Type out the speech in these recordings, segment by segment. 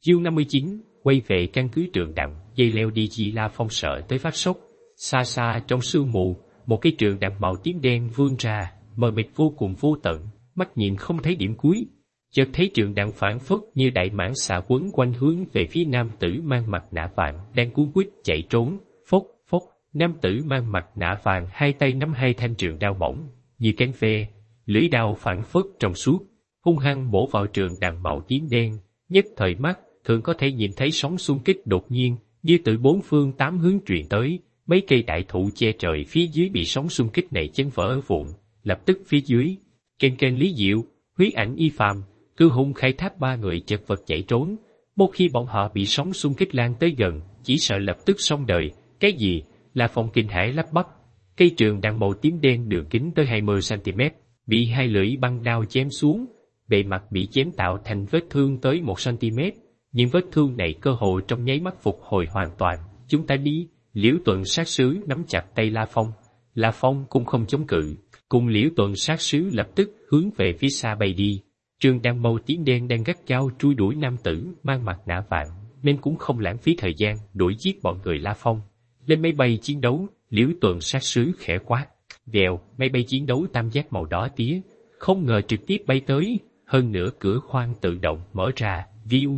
Chương 59, quay về căn cứ Trường Đặng, dây leo đi chi La Phong sợ tới phát sốt. Xa xa trong sương mù, một cây trường đặng màu tím đen vươn ra, mờ mịt vô cùng vô tận, mắt nhìn không thấy điểm cuối. Chợt thấy trường đặng phảng phất như đại mãng xà quấn quanh hướng về phía nam tử mang mặt nạ vàng đang cuống quýt chạy trốn. Phốc phốc, nam tử mang mặt nạ vàng hai tay nắm hai thanh trường đao mỏng như cánh ve, lưỡi đao phảng phất trong suốt, hung hăng bổ vào trường đặng màu tím đen. Nhất thời mắt thường có thể nhìn thấy sóng xung kích đột nhiên như từ bốn phương tám hướng truyền tới. Mấy cây đại thụ che trời phía dưới bị sóng xung kích này chấn vỡ vụn. Lập tức phía dưới, kênh Lý Diệu, Huyết Ảnh Y Phàm, Cư Hung Khai Thác ba người chật vật chạy trốn. Một khi bọn họ bị sóng xung kích lan tới gần, chỉ sợ lập tức xong đời. Cái gì? Là Phong kinh hãi lắp bắp. Cây trường đặng màu tím đen đường kính tới 20 cm, bị hai lưỡi băng đao chém xuống, bề mặt bị chém tạo thành vết thương tới 1 cm. Nhưng vết thương này cơ hội trong nháy mắt phục hồi hoàn toàn. Chúng ta đi. Liễu Tuần sát sứ nắm chặt tay La Phong. La Phong cũng không chống cự, cùng Liễu Tuần sát sứ lập tức hướng về phía xa bay đi. Trường đặng màu tím đen đang gắt gao truy đuổi nam tử mang mặt nạ vàng, nên cũng không lãng phí thời gian đuổi giết bọn người La Phong. Lên máy bay chiến đấu, Liễu Tuần sát sứ khẽ quát. Vèo, máy bay chiến đấu tam giác màu đỏ tía, không ngờ trực tiếp bay tới, hơn nữa cửa khoang tự động mở ra. Viu,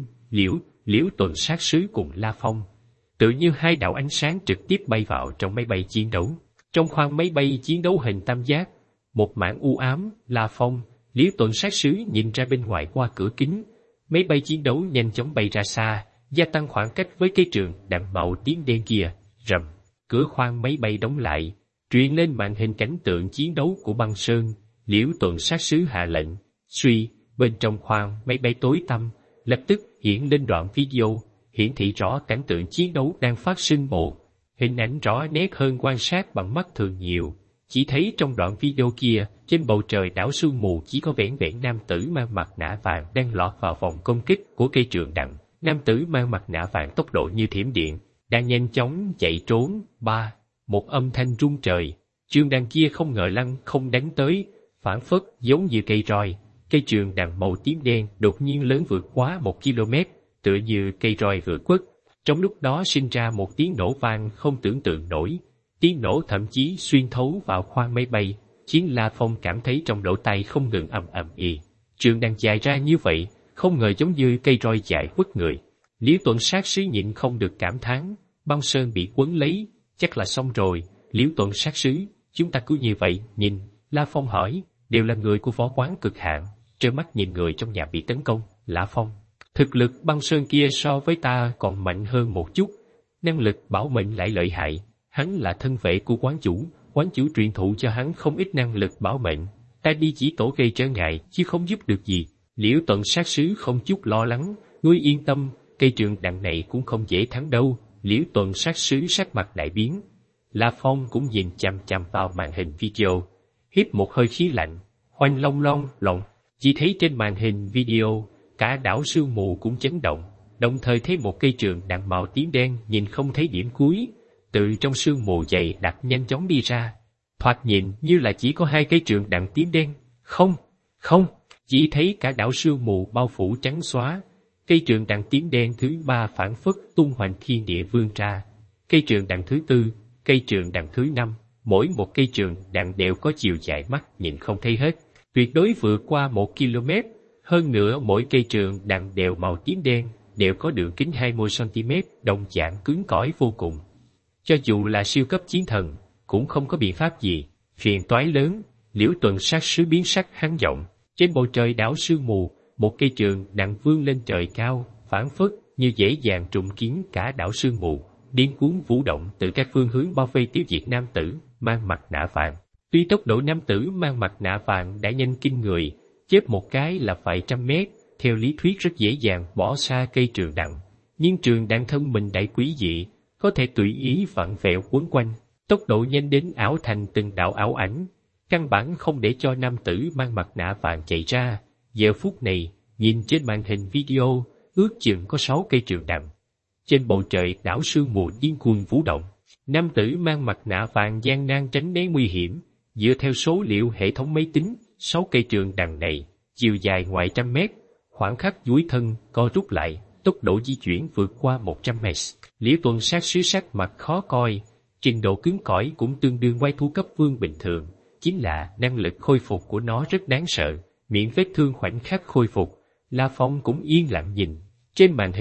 Liễu Tuần sát sứ cùng La Phong tự như hai đạo ánh sáng trực tiếp bay vào trong máy bay chiến đấu. Trong khoang máy bay chiến đấu hình tam giác, một mảng u ám. La Phong, Liễu Tuần sát sứ nhìn ra bên ngoài qua cửa kính. Máy bay chiến đấu nhanh chóng bay ra xa, gia tăng khoảng cách với cây trường đặng màu tím đen kia. Rầm, cửa khoang máy bay đóng lại, truyền lên màn hình cảnh tượng chiến đấu của băng sơn. Liễu Tuần sát sứ hạ lệnh. Suy, bên trong khoang máy bay tối tăm, lập tức hiện lên đoạn video hiển thị rõ cảnh tượng chiến đấu đang phát sinh. Một hình ảnh rõ nét hơn quan sát bằng mắt thường nhiều. Chỉ thấy trong đoạn video kia, trên bầu trời đảo sương mù chỉ có vẻn vẹn nam tử mang mặt nạ vàng đang lọt vào vòng công kích của cây trường đặng. Nam tử mang mặt nạ vàng tốc độ như thiểm điện, đang nhanh chóng chạy trốn. Ba, một âm thanh rung trời. Trường đặng kia không ngờ lăng không đánh tới, phảng phất giống như cây roi. Cây trường đặng màu tím đen đột nhiên lớn vượt quá 1 km, tựa như cây roi vừa quất. Trong lúc đó sinh ra một tiếng nổ vang không tưởng tượng nổi. Tiếng nổ thậm chí xuyên thấu vào khoang máy bay, khiến La Phong cảm thấy trong lỗ tai không ngừng ầm ầm ì. Trường đặng dài ra như vậy, không ngờ giống như cây roi dài quất người. Liễu Tuần sát sứ nhịn không được cảm thán, băng sơn bị quấn lấy, chắc là xong rồi. Liễu Tuần sát sứ, chúng ta cứ như vậy nhìn. La Phong hỏi, đều là người của võ quán cực hạn, trơ mắt nhìn người trong nhà bị tấn công. La Phong, thực lực băng sơn kia so với ta còn mạnh hơn một chút, năng lực bảo mệnh lại lợi hại. Hắn là thân vệ của quán chủ truyền thụ cho hắn không ít năng lực bảo mệnh. Ta đi chỉ tổ gây trở ngại chứ không giúp được gì. Liễu Tuần sát sứ không chút lo lắng, ngươi yên tâm, cây trường đặng này cũng không dễ thắng đâu. Liễu Tuần sát sứ sắc mặt đại biến. La Phong cũng nhìn chằm chằm vào màn hình video, hít một hơi khí lạnh, hoành long lộng. Chỉ thấy trên màn hình video, cả đảo sương mù cũng chấn động, đồng thời thấy một cây trường đặng màu tím đen nhìn không thấy điểm cuối, từ trong sương mù dày đặc nhanh chóng đi ra. Thoạt nhìn như là chỉ có hai cây trường đặng tím đen. Không, chỉ thấy cả đảo sương mù bao phủ trắng xóa. Cây trường đặng tím đen thứ ba phảng phất tung hoành thiên địa vươn ra. Cây trường đặng thứ tư, cây trường đặng thứ năm, mỗi một cây trường đặng đều có chiều dài mắt nhìn không thấy hết, tuyệt đối vượt qua 1 km. Hơn nữa mỗi cây trường đặng đều màu tím đen, đều có đường kính 20 cm, đồng dạng cứng cỏi vô cùng. Cho dù là siêu cấp chiến thần, cũng không có biện pháp gì, phiền toái lớn. Liễu Tuần sát sứ biến sắc hắn giọng. Trên bầu trời đảo sương mù, một cây trường đặng vươn lên trời cao, phảng phất như dễ dàng trùng kiến cả đảo sương mù, điên cuồng vũ động từ các phương hướng bao vây tiêu diệt nam tử mang mặt nạ vàng. Tuy tốc độ nam tử mang mặt nạ vàng đã nhanh kinh người, chớp một cái là phải 100 mét, theo lý thuyết rất dễ dàng bỏ xa cây trường đặng, nhưng trường đặng thân mình đại quý dị, có thể tùy ý vặn vẹo quấn quanh, tốc độ nhanh đến ảo thành từng đạo ảo ảnh, căn bản không để cho nam tử mang mặt nạ vàng chạy ra. Giờ phút này, nhìn trên màn hình video, ước chừng có 6 cây trường đặng. Trên bầu trời đảo sương mù điên cuồng vũ động, nam tử mang mặt nạ vàng gian nan tránh né nguy hiểm. Dựa theo số liệu hệ thống máy tính, 6 cây trường đằng này, chiều dài ngoài 100 mét, khoảng khắc duỗi thân co rút lại, tốc độ di chuyển vượt qua 100 m. Liễu Tuần Sát sứ sắc mặt khó coi, trình độ cứng cỏi cũng tương đương quái thú cấp vương bình thường, chính là năng lực khôi phục của nó rất đáng sợ, miệng vết thương khoảnh khắc khôi phục. La Phong cũng yên lặng nhìn. Trên màn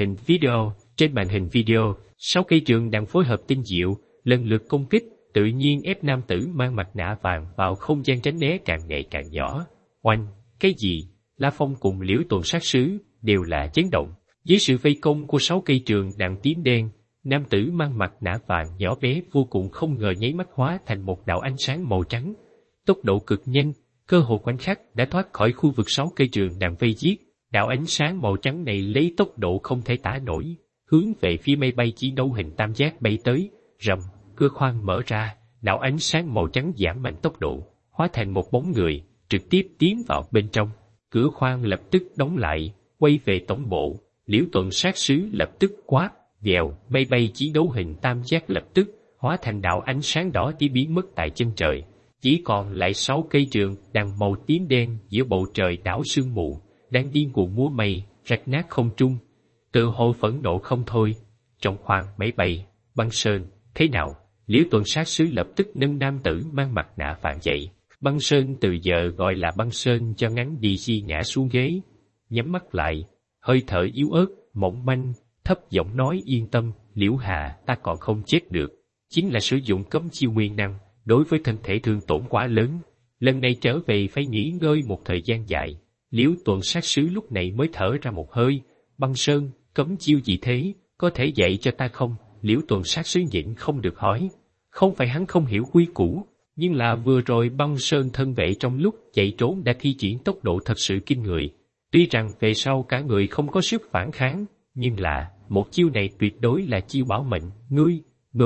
hình video, 6 cây trường đang phối hợp tinh diệu, lần lượt công kích, tự nhiên ép nam tử mang mặt nạ vàng vào không gian tránh né càng ngày càng nhỏ. Oanh, cái gì? La Phong cùng Liễu Tuần Sát sứ đều là chấn động. Dưới sự vây công của 6 cây trường đạn tím đen, nam tử mang mặt nạ vàng nhỏ bé vô cùng không ngờ nháy mắt hóa thành một đạo ánh sáng màu trắng. Tốc độ cực nhanh, cơ hồ khoảnh khắc đã thoát khỏi khu vực 6 cây trường đạn vây giết. Đạo ánh sáng màu trắng này lấy tốc độ không thể tả nổi, hướng về phía máy bay chiến đấu hình tam giác bay tới. Rầm, cửa khoang mở ra, đạo ánh sáng màu trắng giảm mạnh tốc độ, hóa thành một bóng người, trực tiếp tiến vào bên trong. Cửa khoang lập tức đóng lại, quay về tổng bộ. Liễu Tuần Sát sứ lập tức quát, vèo, máy bay chiến đấu hình tam giác lập tức hóa thành đạo ánh sáng đỏ tí biến mất tại chân trời. Chỉ còn lại 6 cây trường đằng màu tím đen giữa bầu trời đảo sương mù, đang điên cuồng múa mây, rạch nát không trung. Tự hồ phẫn nộ không thôi. Trong khoang máy bay, Băng Sơn, thế nào? Liễu Tuần Sát sứ lập tức nâng nam tử mang mặt nạ vàng dậy. Băng Sơn từ giờ gọi là Băng Sơn cho ngắn đi si ngã xuống ghế, nhắm mắt lại, hơi thở yếu ớt, mỏng manh, thấp giọng nói yên tâm, Liễu Hà, ta còn không chết được. Chính là sử dụng cấm chiêu nguyên năng, đối với thân thể thương tổn quá lớn. Lần này trở về phải nghỉ ngơi một thời gian dài. Liễu Tuần Sát sứ lúc này mới thở ra một hơi. Băng Sơn, cấm chiêu gì thế, có thể dạy cho ta không? Liễu Tuần Sát sứ nhịn không được hỏi. Không phải hắn không hiểu quy củ, nhưng là vừa rồi Băng Sơn thân vệ trong lúc chạy trốn đã thi triển tốc độ thật sự kinh người. Tuy rằng về sau cả người không có sức phản kháng, nhưng là một chiêu này tuyệt đối là chiêu bảo mệnh. Ngươi,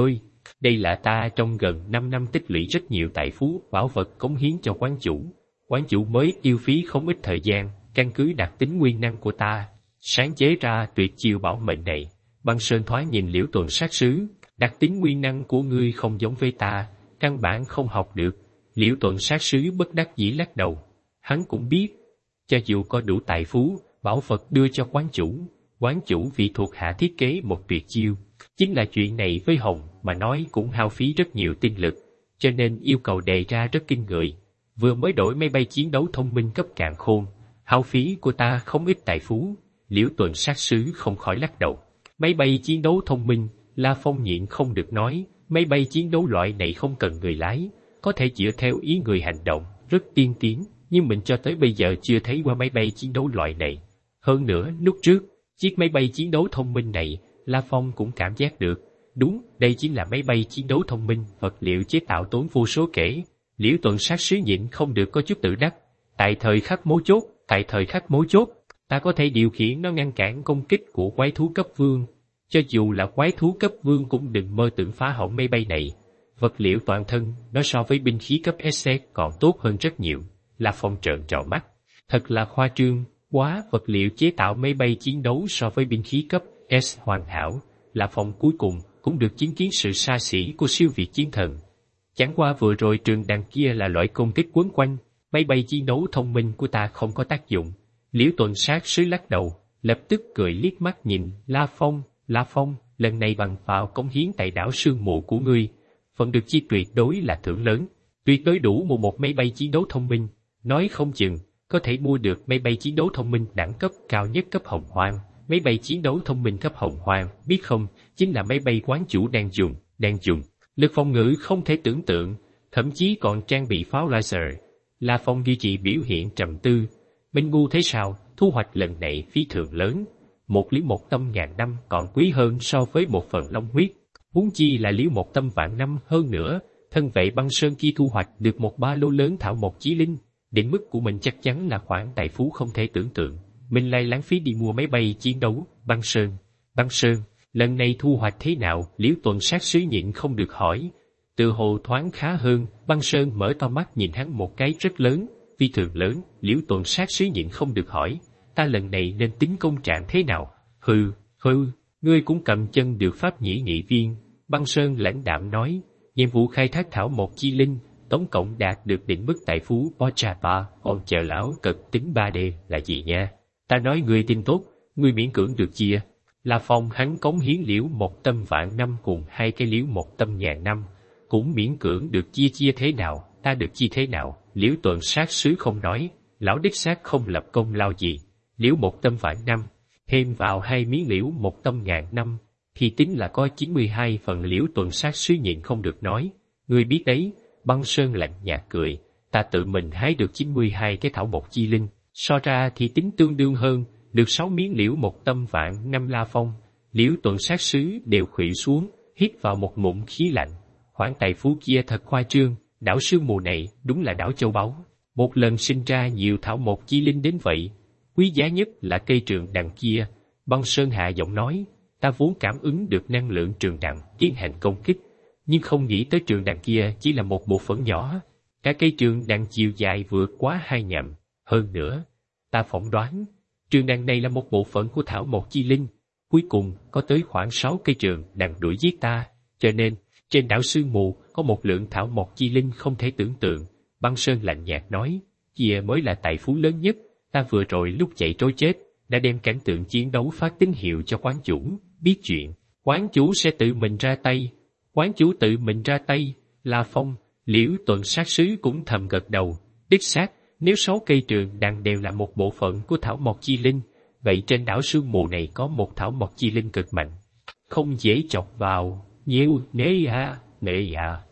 đây là ta trong gần 5 năm tích lũy rất nhiều tài phú, bảo vật cống hiến cho quán chủ. Quán chủ mới tiêu phí không ít thời gian, căn cứ đặc tính nguyên năng của ta, sáng chế ra tuyệt chiêu bảo mệnh này. Băng Sơn thoáng nhìn Liễu Tuần Sát sứ, đặc tính nguyên năng của ngươi không giống với ta, căn bản không học được. Liễu Tuần Sát sứ bất đắc dĩ lắc đầu. Hắn cũng biết, cho dù có đủ tài phú, bảo vật đưa cho quán chủ vì thuộc hạ thiết kế một tuyệt chiêu. Chính là chuyện này với Hồng mà nói cũng hao phí rất nhiều tinh lực, cho nên yêu cầu đề ra rất kinh người. Vừa mới đổi máy bay chiến đấu thông minh cấp càn khôn, hao phí của ta không ít tài phú. Liễu Tuần Sát sứ không khỏi lắc đầu. Máy bay chiến đấu thông minh, La Phong nhịn không được nói, máy bay chiến đấu loại này không cần người lái, có thể dựa theo ý người hành động, rất tiên tiến, nhưng mình cho tới bây giờ chưa thấy qua máy bay chiến đấu loại này. Hơn nữa, lúc trước, chiếc máy bay chiến đấu thông minh này, La Phong cũng cảm giác được. Đúng, đây chính là máy bay chiến đấu thông minh, vật liệu chế tạo tốn vô số kể. Liễu Tuần Sát sứ nhịn không được có chút tự đắc. Tại thời khắc mấu chốt, ta có thể điều khiển nó ngăn cản công kích của quái thú cấp vương. Cho dù là quái thú cấp vương cũng đừng mơ tưởng phá hỏng máy bay này. Vật liệu toàn thân, nó so với binh khí cấp SC còn tốt hơn rất nhiều. La Phong trợn tròn mắt. Thật là khoa trương, quá, vật liệu chế tạo máy bay chiến đấu so với binh khí cấp S hoàn hảo. La Phong cuối cùng cũng được chứng kiến sự xa xỉ của siêu việt chiến thần. Chẳng qua vừa rồi trường đằng kia là loại công kích quấn quanh, máy bay chiến đấu thông minh của ta không có tác dụng. Liễu Tuần Sát sứ lắc đầu, lập tức cười liếc mắt nhìn La Phong, lần này bằng vào cống hiến tại đảo sương mù của ngươi, phần được chi tuyệt đối là thưởng lớn, tuyệt đối đủ mua một máy bay chiến đấu thông minh, nói không chừng có thể mua được máy bay chiến đấu thông minh đẳng cấp cao nhất cấp Hồng Hoang. Máy bay chiến đấu thông minh cấp Hồng Hoang, biết không, chính là máy bay quán chủ đang dùng. Lực phòng ngự không thể tưởng tượng, thậm chí còn trang bị pháo laser. La Phong duy trì biểu hiện trầm tư. Minh ngu thế sao, thu hoạch lần này phi thường lớn. Một liễu một tâm ngàn năm còn quý hơn so với một phần long huyết. Huống chi là liễu một tâm vạn năm hơn nữa, thân vệ Băng Sơn kia thu hoạch được một ba lô lớn thảo mộc chí linh. Định mức của mình chắc chắn là khoản tài phú không thể tưởng tượng. Mình lại lãng phí đi mua máy bay chiến đấu. Băng Sơn, lần này thu hoạch thế nào? Liễu Tuần Sát sứ nhịn không được hỏi. Tự hồ thoáng khá hơn. Băng Sơn mở to mắt nhìn hắn một cái rất lớn, phi thường lớn. Liễu Tuần Sát sứ nhịn không được hỏi, ta lần này nên tính công trạng thế nào? Hừ, ngươi cũng cầm chân được pháp nhĩ nghị viên. Băng Sơn lãnh đạm nói, nhiệm vụ khai thác thảo mộc chi linh, tổng cộng đạt được định mức tài phú Pochapa. Ông chờ lão cực tính 3D là gì nha? Ta nói ngươi tin tốt, ngươi miễn cưỡng được chia. La Phong hắn cống hiến liễu một tâm vạn năm cùng 2 cái liễu một tâm ngàn năm, cũng miễn cưỡng được chia thế nào, ta được chia thế nào, Liễu Tuần sát sứ không nói, lão đích xác không lập công lao gì, liễu một tâm vạn năm, thêm vào 2 miếng liễu một tâm ngàn năm, thì tính là có 92 phần. Liễu Tuần sát sứ nhịn không được nói, ngươi biết đấy, Băng Sơn lạnh nhạt cười, ta tự mình hái được 92 cái thảo mộc chi linh, so ra thì tính tương đương hơn, được 6 miếng liễu một tâm vạn năm. La Phong, Liễu Tuần sát sứ đều khuỵu xuống, hít vào một ngụm khí lạnh, khoản tài phú kia thật khoa trương, đảo sương mù này đúng là đảo châu báu, một lần sinh ra nhiều thảo mộc chi linh đến vậy, quý giá nhất là cây trường đằng kia. Băng Sơn hạ giọng nói, ta vốn cảm ứng được năng lượng trường đằng tiến hành công kích, nhưng không nghĩ tới trường đằng kia chỉ là một bộ phận nhỏ, cả cây trường đằng chiều dài vượt quá 2 nhậm, hơn nữa, ta phỏng đoán, trường đằng này là một bộ phận của thảo mộc chi linh, cuối cùng có tới khoảng 6 cây trường đằng đuổi giết ta, cho nên, trên đảo sương mù có một lượng thảo mộc chi linh không thể tưởng tượng. Băng Sơn lạnh nhạt nói, kia mới là tài phú lớn nhất, ta vừa rồi lúc chạy trối chết, đã đem cảnh tượng chiến đấu phát tín hiệu cho quán chủ, biết chuyện, quán chủ sẽ tự mình ra tay. Quán chủ tự mình ra tay, La Phong, Liễu Tuần sát sứ cũng thầm gật đầu, đích xác, nếu 6 cây trường đằng đều là một bộ phận của thảo mộc chi linh, vậy trên đảo sương mù này có một thảo mộc chi linh cực mạnh, không dễ chọc vào, nhiều nế à.